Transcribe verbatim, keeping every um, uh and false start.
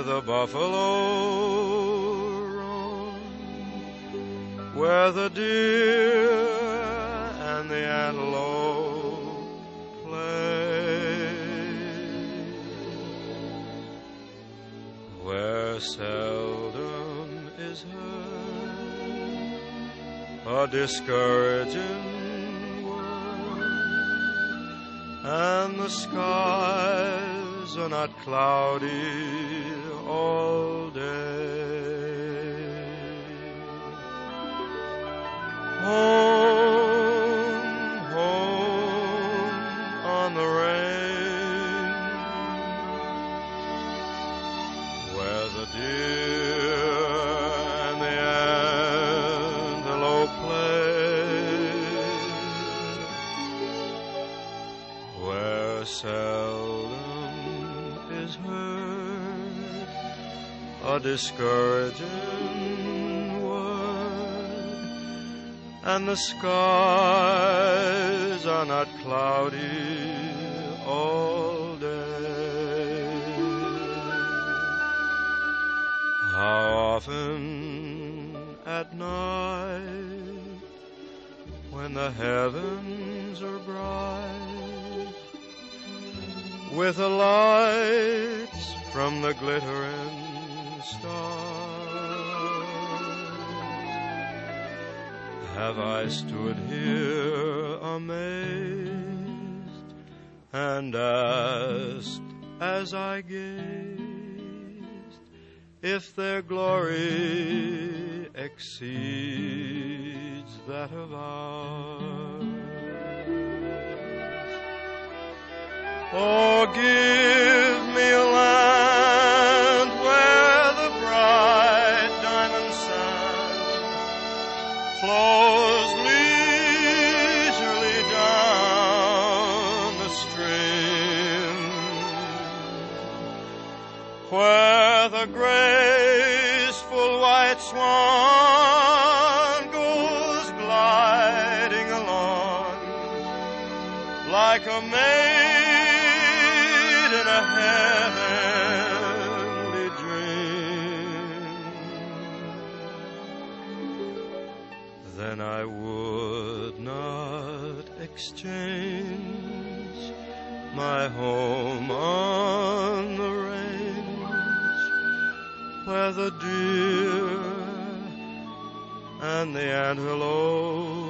where the buffalo roam, where the deer and the antelope play, where seldom is heard a discouraging word, and the skies are not cloudy all day. Home, home on the range, where the deer and the antelope play, where seldom is heard a discouraging word, and the skies are not cloudy all day. How often at night, when the heavens are bright with the lights from the glittering stars, have I stood here amazed and asked as I gazed if their glory exceeds that of ours. Oh, give me a land where the bright diamond sand flows leisurely down the stream, where the graceful white swan goes gliding along like a maid in a heavenly dream. Then I would not exchange my home on the range, where the deer and the antelope